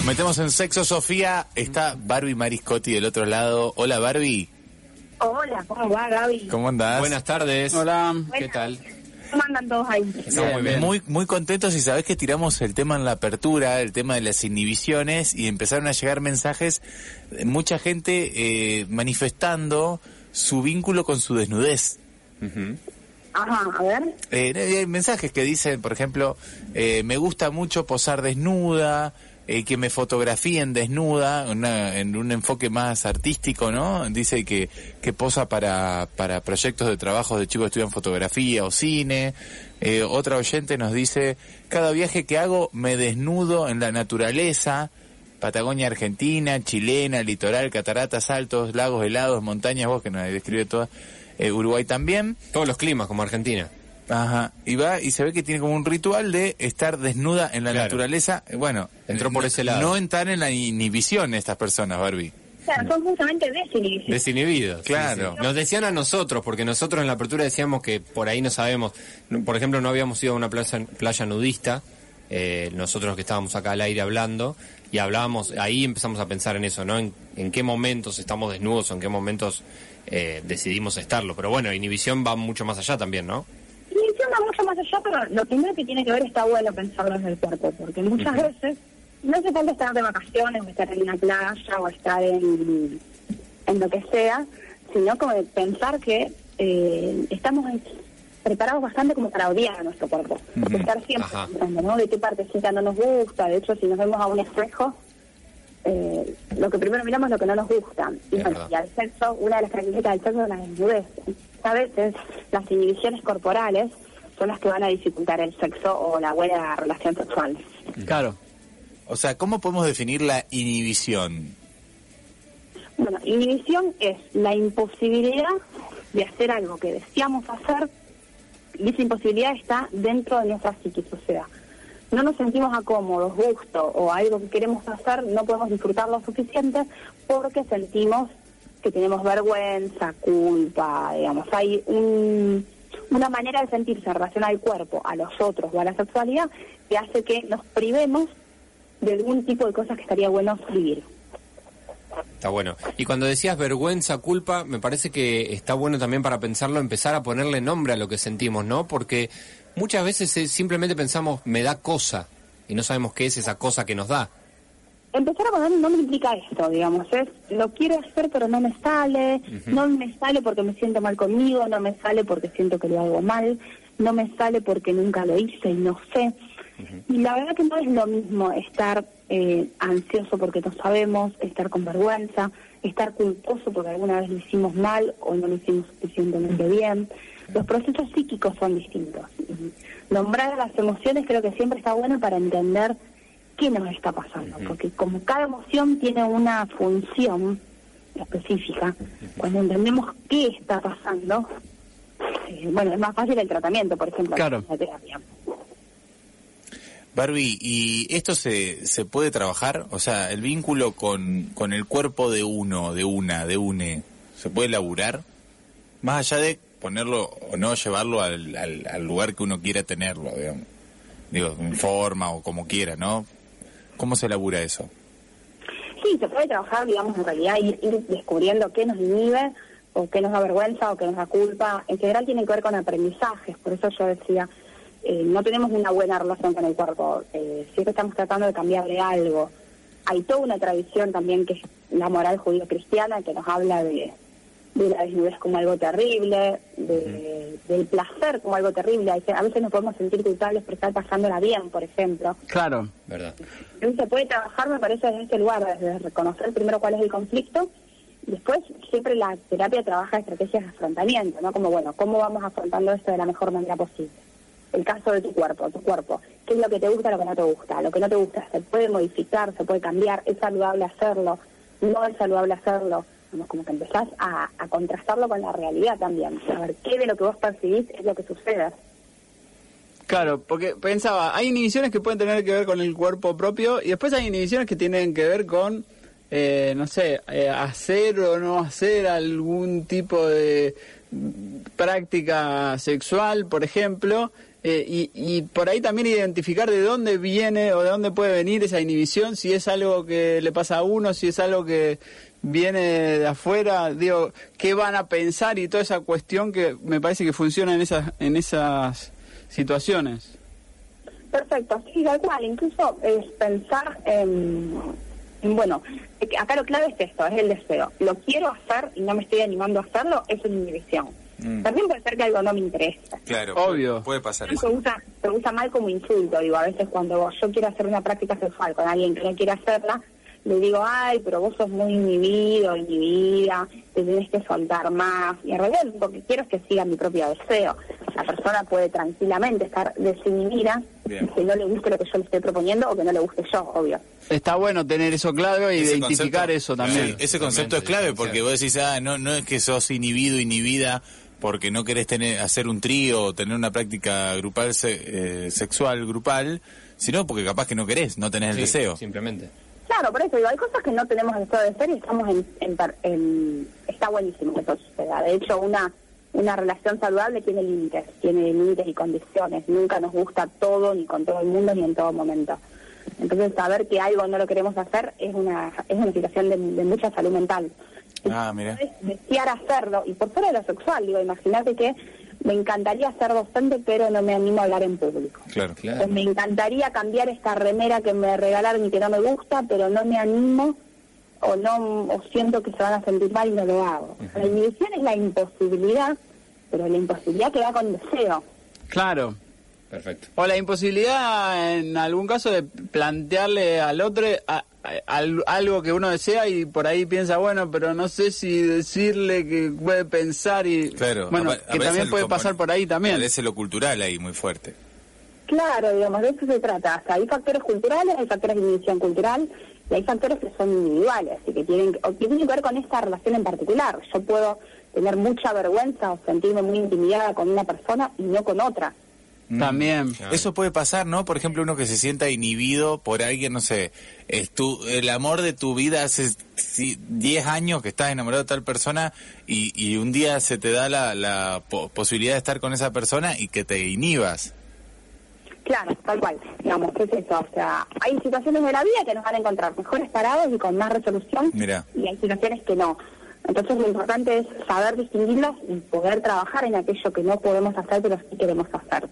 metemos en sexo, Sofía. Está Barbie Mariscotti del otro lado. Hola, Barbie. Hola, ¿cómo va, Gaby? ¿Cómo andás? Buenas tardes. Hola. ¿Qué tal? ¿Cómo andan todos ahí? Muy bien. Muy contentos, y sabés que tiramos el tema en la apertura, el tema de las inhibiciones, y empezaron a llegar mensajes, mucha gente manifestando su vínculo con su desnudez. Uh-huh. Ajá, a ver. Hay mensajes que dicen, por ejemplo, me gusta mucho posar desnuda, que me fotografíen desnuda, en un enfoque más artístico, ¿no? Dice que posa para proyectos de trabajo de chicos que estudian fotografía o cine. Otra oyente nos dice, cada viaje que hago me desnudo en la naturaleza, Patagonia Argentina, chilena, litoral, cataratas, altos, lagos helados, montañas, bosques, nos describe todas. Uruguay también. Todos los climas, como Argentina. Ajá, y va y se ve que tiene como un ritual de estar desnuda en la naturaleza. Bueno, entró por ese lado. No entrar en la inhibición estas personas, Barbie. O sea, son justamente Desinhibidos. Claro. Sí. Nos decían a nosotros, porque nosotros en la apertura decíamos que por ahí no sabemos. Por ejemplo, no habíamos ido a una playa nudista, nosotros que estábamos acá al aire hablando, y hablábamos, ahí empezamos a pensar en eso, ¿no? En qué momentos estamos desnudos o en qué momentos decidimos estarlo. Pero bueno, inhibición va mucho más allá también, ¿no? Inhibición va mucho más allá, pero lo primero que tiene que ver está bueno pensarlo desde el cuerpo, porque muchas veces no hace falta estar de vacaciones o estar en una playa o estar en lo que sea, sino como de pensar que estamos preparados bastante como para odiar a nuestro cuerpo, porque estar siempre pensando, ¿no? De qué partecita no nos gusta. De hecho, si nos vemos a un espejo, lo que primero miramos es lo que no nos gusta. Y bueno, y al sexo, una de las características del sexo es la desnudez. A veces las inhibiciones corporales son las que van a dificultar el sexo o la buena relación sexual. Claro. O sea, ¿cómo podemos definir la inhibición? Bueno, inhibición es la imposibilidad de hacer algo que deseamos hacer, y esa imposibilidad está dentro de nuestra psiquis, o sea, no nos sentimos a cómodos, gusto o algo que queremos hacer, no podemos disfrutar lo suficiente porque sentimos que tenemos vergüenza, culpa, digamos, hay una manera de sentirse en relación al cuerpo, a los otros o a la sexualidad que hace que nos privemos de algún tipo de cosas que estaría bueno vivir. Está bueno. Y cuando decías vergüenza, culpa, me parece que está bueno también para pensarlo, empezar a ponerle nombre a lo que sentimos, ¿no? Porque muchas veces simplemente pensamos, me da cosa, y no sabemos qué es esa cosa que nos da. Empezar a poner un nombre implica esto, digamos, es, lo quiero hacer pero no me sale, no me sale porque me siento mal conmigo, no me sale porque siento que lo hago mal, no me sale porque nunca lo hice y no sé. Y la verdad que no es lo mismo estar ansioso porque no sabemos, estar con vergüenza, estar culposo porque alguna vez lo hicimos mal o no lo hicimos suficientemente bien. Los procesos psíquicos son distintos. Nombrar las emociones creo que siempre está bueno para entender qué nos está pasando, porque como cada emoción tiene una función específica, cuando entendemos qué está pasando, bueno, es más fácil el tratamiento, por ejemplo, claro. La terapia. Barbie, ¿y esto se puede trabajar? O sea, el vínculo con el cuerpo de uno, de une, ¿se puede laburar? Más allá de ponerlo o no llevarlo al lugar que uno quiera tenerlo, digamos. Digo, en forma o como quiera, ¿no? ¿Cómo se labura eso? Sí, se puede trabajar, digamos, en realidad, ir descubriendo qué nos inhibe, o qué nos da vergüenza, o qué nos da culpa. En general tiene que ver con aprendizajes, por eso yo decía, no tenemos una buena relación con el cuerpo, siempre estamos tratando de cambiarle algo. Hay toda una tradición también que es la moral judío-cristiana, que nos habla de la desnudez como algo terrible, del placer como algo terrible. A veces nos podemos sentir culpables por estar pasándola bien, por ejemplo. Claro. ¿Verdad? Entonces se puede trabajar, me parece, desde este lugar, desde reconocer primero cuál es el conflicto. Después, siempre la terapia trabaja estrategias de afrontamiento, ¿no? Como, bueno, ¿cómo vamos afrontando esto de la mejor manera posible? El caso de tu cuerpo, ¿qué es lo que te gusta, lo que no te gusta? Lo que no te gusta se puede modificar, se puede cambiar, es saludable hacerlo, no es saludable hacerlo. Como que empezás a contrastarlo con la realidad también, a ver qué de lo que vos percibís es lo que sucede. Claro, porque pensaba, hay inhibiciones que pueden tener que ver con el cuerpo propio y después hay inhibiciones que tienen que ver con, no sé, hacer o no hacer algún tipo de práctica sexual, por ejemplo, y por ahí también identificar de dónde viene o de dónde puede venir esa inhibición, si es algo que le pasa a uno, si es algo que viene de afuera, digo, qué van a pensar y toda esa cuestión que me parece que funciona en esas situaciones. Perfecto, sí, tal cual. Incluso es pensar bueno, acá lo clave es esto, es el deseo. Lo quiero hacer y no me estoy animando a hacerlo, es una inhibición. También puede ser que algo no me interesa. Claro, obvio. Puede pasar Se eso. usa mal como insulto, digo, a veces cuando yo quiero hacer una práctica sexual con alguien que no quiere hacerla, le digo, ay, pero vos sos muy inhibido, inhibida, te tenés que soltar más. Y en realidad lo que quiero es que siga mi propio deseo. La persona puede tranquilamente estar desinhibida, que no le guste lo que yo le estoy proponiendo o que no le guste yo, obvio. Está bueno tener eso claro y Ese identificar concepto, eso también. sí, ese concepto es clave porque vos decís, no es que sos inhibido, inhibida porque no querés hacer un trío o tener una práctica grupal sexual grupal, sino porque capaz que no querés, no tenés el deseo. Simplemente. Claro, por eso digo, hay cosas que no tenemos el deseo de hacer y estamos está buenísimo que eso suceda. De hecho, una relación saludable tiene límites y condiciones. Nunca nos gusta todo, ni con todo el mundo, ni en todo momento. Entonces, saber que algo no lo queremos hacer es una situación de mucha salud mental. Mira. Desear hacerlo, y por fuera de lo sexual, digo, imagínate que me encantaría ser docente, pero no me animo a hablar en público. Claro. Pues me encantaría cambiar esta remera que me regalaron y que no me gusta, pero no me animo o siento que se van a sentir mal y no lo hago. La inhibición es la imposibilidad, pero la imposibilidad que va con deseo. Claro. Perfecto. O la imposibilidad, en algún caso, de plantearle al otro algo que uno desea y por ahí piensa, bueno, pero no sé si decirle que puede pensar y... Claro. Bueno, que también puede pasar por ahí también. Parece lo cultural ahí muy fuerte. Claro, digamos, de eso se trata. O sea, hay factores culturales, hay factores de inhibición cultural y hay factores que son individuales y que tienen que ver con esta relación en particular. Yo puedo tener mucha vergüenza o sentirme muy intimidada con una persona y no con otra. También. Eso puede pasar, ¿no? Por ejemplo, uno que se sienta inhibido por alguien, no sé, el amor de tu vida hace 10 años que estás enamorado de tal persona y un día se te da la posibilidad de estar con esa persona y que te inhibas. Claro, tal cual. Digamos, ¿qué es eso? O sea, hay situaciones de la vida que nos van a encontrar mejores parados y con más resolución. Mirá. Y hay situaciones que no. Entonces lo importante es saber distinguirlas y poder trabajar en aquello que no podemos hacer, pero sí queremos hacer.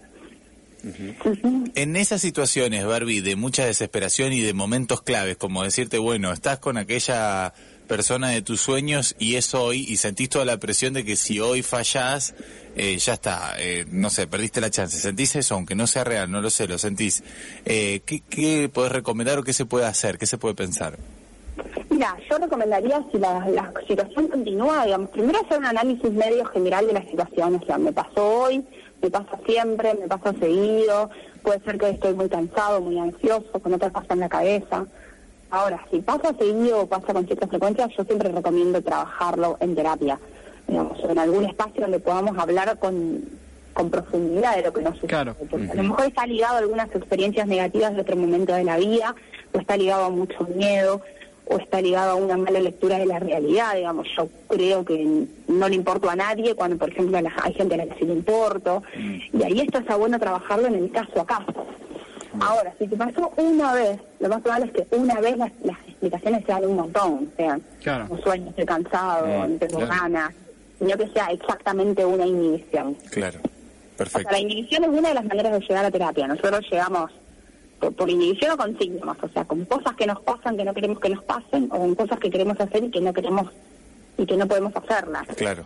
En esas situaciones, Barbie, de mucha desesperación y de momentos claves, como decirte, bueno, estás con aquella persona de tus sueños y es hoy, y sentís toda la presión de que si hoy fallás, ya está, no sé, perdiste la chance. ¿Sentís eso? Aunque no sea real, no lo sé, lo sentís. ¿Qué podés recomendar o qué se puede hacer? ¿Qué se puede pensar? Mira, yo recomendaría, si la situación continúa, digamos, primero hacer un análisis medio general de la situación. O sea, me pasó hoy, me pasa siempre, me pasa seguido, puede ser que estoy muy cansado, muy ansioso, con otra cosa en la cabeza. Ahora, si pasa seguido o pasa con cierta frecuencia, yo siempre recomiendo trabajarlo en terapia, digamos, en algún espacio donde podamos hablar con profundidad de lo que nos sucede. Claro. Porque a lo mejor está ligado a algunas experiencias negativas de otro momento de la vida, o está ligado a mucho miedo, o está ligado a una mala lectura de la realidad, digamos. Yo creo que no le importo a nadie cuando, por ejemplo, hay gente a la que sí le importo, y ahí esto está bueno trabajarlo en el caso a caso. Ahora, si te pasó una vez, lo más probable es que una vez las explicaciones sean un montón, sean un sueño, estoy cansado, no tengo ganas, sino que sea exactamente una inhibición. Claro, perfecto. O sea, la inhibición es una de las maneras de llegar a terapia. Nosotros llegamos por inhibición o con síntomas, o sea, con cosas que nos pasan que no queremos que nos pasen, o con cosas que queremos hacer y que no queremos y que no podemos hacerlas. Claro.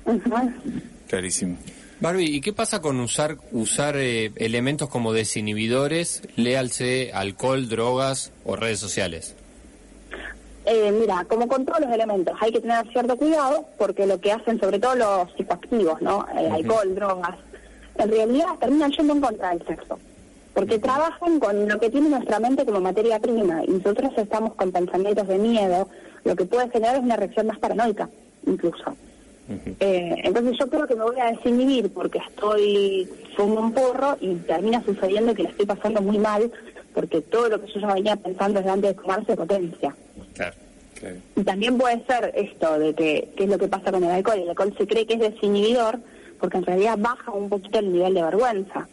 Clarísimo. Barbie, ¿y qué pasa con usar elementos como desinhibidores, léalse alcohol, drogas o redes sociales? Mira, como con todos los elementos, hay que tener cierto cuidado porque lo que hacen, sobre todo los psicoactivos, ¿no? Alcohol, drogas, en realidad terminan yendo en contra del sexo. Porque trabajan con lo que tiene nuestra mente como materia prima y nosotros estamos con pensamientos de miedo, lo que puede generar es una reacción más paranoica, incluso. Entonces yo creo que me voy a desinhibir porque fumo un porro y termina sucediendo que la estoy pasando muy mal porque todo lo que yo ya venía pensando desde antes de fumar se potencia. Claro. Y también puede ser esto de que es lo que pasa con el alcohol. El alcohol se cree que es desinhibidor porque en realidad baja un poquito el nivel de vergüenza.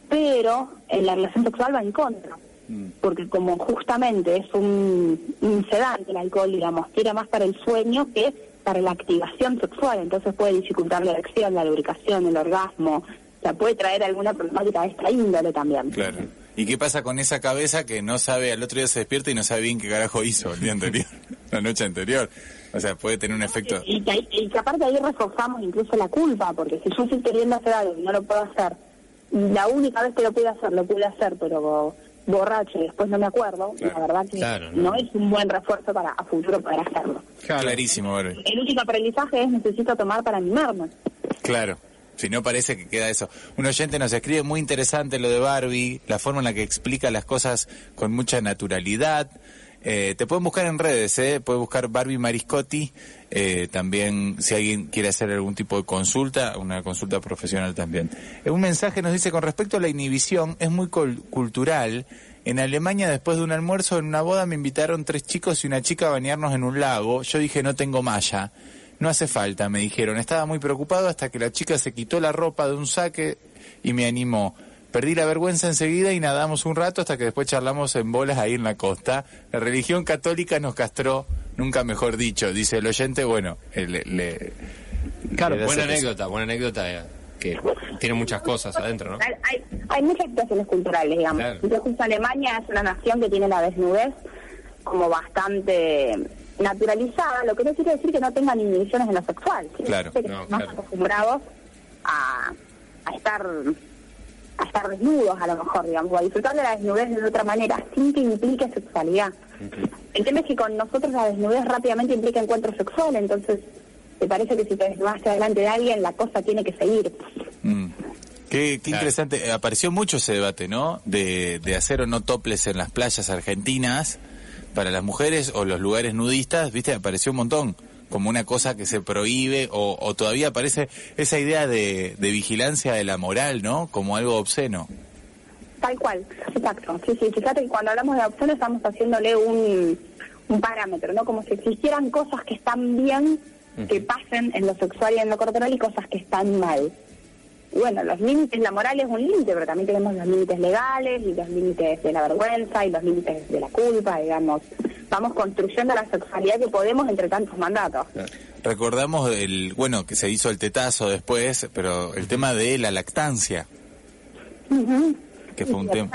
pero en la relación sexual va en contra. Porque como justamente es un sedante el alcohol, digamos, tira más para el sueño que para la activación sexual, entonces puede dificultar la erección, la lubricación, el orgasmo, o sea, puede traer alguna problemática de esta índole también. Claro. ¿Y qué pasa con esa cabeza que no sabe, al otro día se despierta y no sabe bien qué carajo hizo el día anterior, la noche anterior? O sea, puede tener un efecto... Y que aparte ahí reforzamos incluso la culpa, porque si yo estoy queriendo hacer algo y no lo puedo hacer, la única vez que lo pude hacer, pero borracho y después no me acuerdo, claro. La verdad que no es un buen refuerzo para a futuro poder hacerlo. Clarísimo, Barbie. El único aprendizaje es necesito tomar para mimarme. Claro. Si no, parece que queda eso. Un oyente nos escribe, muy interesante lo de Barbie, la forma en la que explica las cosas con mucha naturalidad. Te pueden buscar en redes, puedes buscar Barbie Mariscotti. También, si alguien quiere hacer algún tipo de consulta, una consulta profesional también. Un mensaje nos dice, con respecto a la inhibición, es muy cultural. En Alemania, después de un almuerzo en una boda, me invitaron 3 chicos y una chica a bañarnos en un lago. Yo dije, no tengo malla. No hace falta, me dijeron. Estaba muy preocupado hasta que la chica se quitó la ropa de un saque y me animó. Perdí la vergüenza enseguida y nadamos un rato hasta que después charlamos en bolas ahí en la costa. La religión católica nos castró, nunca mejor dicho, dice el oyente. Bueno, claro, buena anécdota que tiene muchas cosas adentro, ¿no? Hay muchas situaciones culturales, digamos. Claro. Entonces Alemania es una nación que tiene la desnudez como bastante naturalizada, lo que no quiere decir que no tengan inhibiciones en lo sexual. Claro, que están más acostumbrados a estar desnudos, a lo mejor, digamos, o a disfrutar de la desnudez de otra manera, sin que implique sexualidad. El tema es que con nosotros la desnudez rápidamente implica encuentro sexual, entonces te parece que si te desnudaste delante de alguien, la cosa tiene que seguir. Qué interesante. Apareció mucho ese debate, ¿no? De hacer o no toples en las playas argentinas para las mujeres o los lugares nudistas, ¿viste? Apareció un montón, como una cosa que se prohíbe, o todavía aparece esa idea de vigilancia de la moral, ¿no? Como algo obsceno. Tal cual, exacto. Sí, fíjate que cuando hablamos de opciones estamos haciéndole un parámetro, ¿no? Como si existieran cosas que están bien que pasen en lo sexual y en lo corporal y cosas que están mal. Y bueno, los límites, la moral es un límite, pero también tenemos los límites legales y los límites de la vergüenza y los límites de la culpa, digamos. Vamos construyendo la sexualidad que podemos entre tantos mandatos. Recordamos que se hizo el tetazo después, pero el tema de la lactancia. Que fue un tema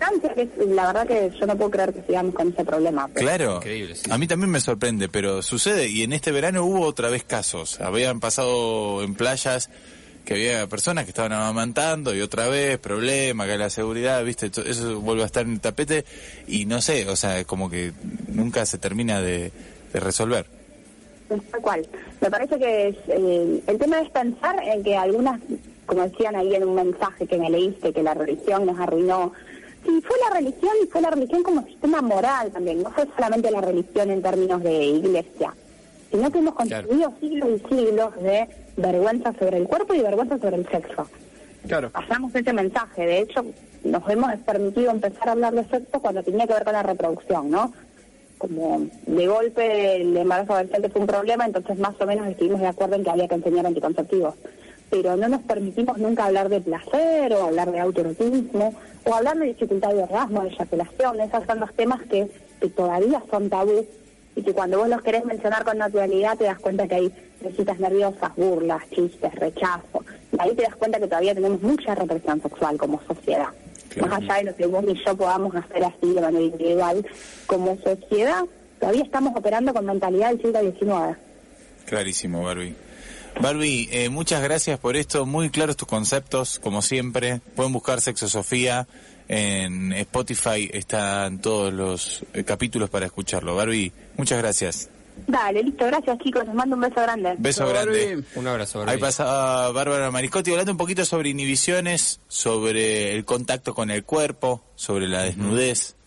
Claro, increíble, sí. A mí también me sorprende, pero sucede, y en este verano hubo otra vez casos. Habían pasado en playas que había personas que estaban amamantando y otra vez problema, que la seguridad, ¿viste? Eso vuelve a estar en el tapete y no sé, o sea, como que nunca se termina de resolver. Tal cual. Me parece que el tema es pensar en que algunas, como decían ahí en un mensaje que me leíste, que la religión nos arruinó. Sí, fue la religión y fue la religión como sistema moral también, no fue solamente la religión en términos de iglesia, sino que hemos construido siglos y siglos de vergüenza sobre el cuerpo y vergüenza sobre el sexo. Claro. Pasamos ese mensaje, de hecho nos hemos permitido empezar a hablar de sexo cuando tenía que ver con la reproducción, ¿no? Como de golpe el embarazo adolescente fue un problema, entonces más o menos estuvimos de acuerdo en que había que enseñar anticonceptivos. Pero no nos permitimos nunca hablar de placer o hablar de autoerotismo o hablar de dificultad de orgasmo, de eyaculación. Esos son los temas que todavía son tabú y que cuando vos los querés mencionar con naturalidad te das cuenta que hay risitas nerviosas, burlas, chistes, rechazo. Y ahí te das cuenta que todavía tenemos mucha represión sexual como sociedad. Claro. Más allá de lo que vos y yo podamos hacer así de manera individual, como sociedad todavía estamos operando con mentalidad del siglo XIX. Clarísimo, Barbie. Barbie, muchas gracias por esto, muy claros tus conceptos, como siempre. Pueden buscar Sexosofía en Spotify, están todos los capítulos para escucharlo. Barbie, muchas gracias. Dale, listo, gracias chicos, les mando un beso grande. Beso grande. Un abrazo, Barbie. Ahí pasa Bárbara Mariscotti hablando un poquito sobre inhibiciones, sobre el contacto con el cuerpo, sobre la desnudez,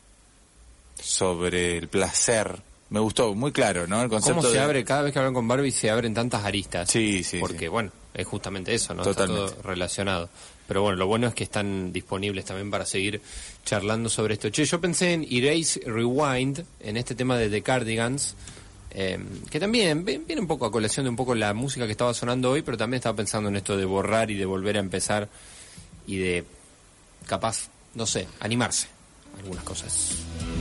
sobre el placer. Me gustó, muy claro, ¿no? El concepto ¿Cómo se abre? Cada vez que hablan con Barbie se abren tantas aristas. Sí. Porque, bueno, es justamente eso, ¿no? Totalmente. Está todo relacionado. Pero bueno, lo bueno es que están disponibles también para seguir charlando sobre esto. Che, yo pensé en Erase Rewind, en este tema de The Cardigans, que también viene un poco a colación de un poco la música que estaba sonando hoy, pero también estaba pensando en esto de borrar y de volver a empezar y de capaz, no sé, animarse a algunas cosas.